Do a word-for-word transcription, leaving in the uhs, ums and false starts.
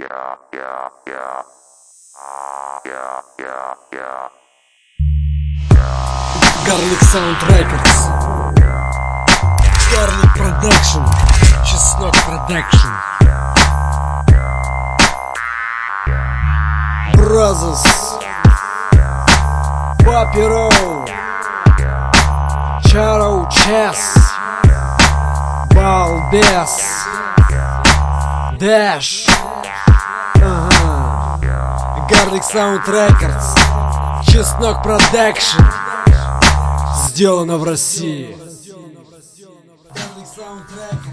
Garlic Sound Records, Garlic Production, Чеснок Production, Brothers, Papiro, Charo Chess, Balbes, Dash, ага. Garlic Sound Records, Чеснок Production. Сделано в России. Garlic Sound Records.